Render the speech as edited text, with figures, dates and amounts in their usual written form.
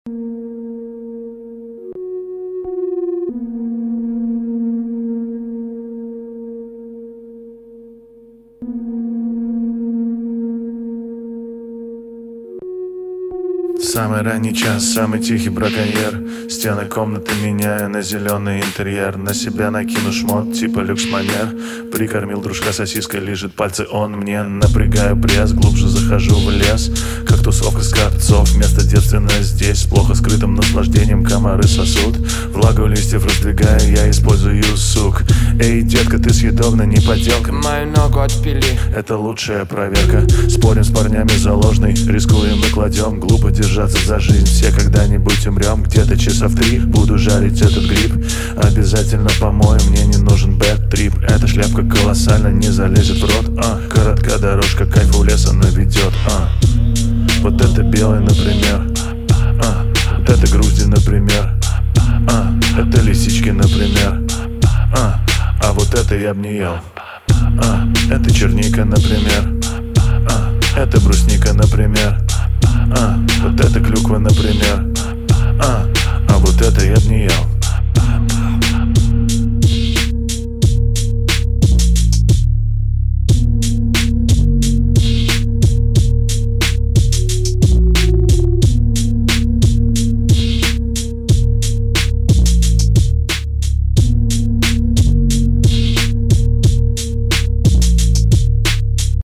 Самый ранний час, самый тихий браконьер. Стены комнаты меняю на зеленый интерьер. На себя накину шмот, типа люкс-манер. Прикормил дружка сосиской, лижет пальцы он мне. Напрягаю пресс, глубже захожу в лес. Как тусовка скопцов, место девственное здесь. С плохо скрытым наслаждением комары сосут. Влагу листьев раздвигаю, я использую сук. Эй, детка, ты съедобна, не подделка. Мою ногу отпили. Это лучшая проверка. Спорим с парнями за ложный, рискуем и кладем. Глупо держаться за жизнь, все когда-нибудь умрем. Где-то часа в 3 буду жарить этот гриб. Обязательно помою, мне не нужен бэд-трип. Эта шляпка колоссально не залезет в рот. Короткая дорожка, кайф у леса наведет. Вот это белый, например. Вот это грузди, например. Это лисички, например. А вот это я б не ел. Это черника, например. Это брусника, например. Вот это клюква, например. А вот это я б не ел.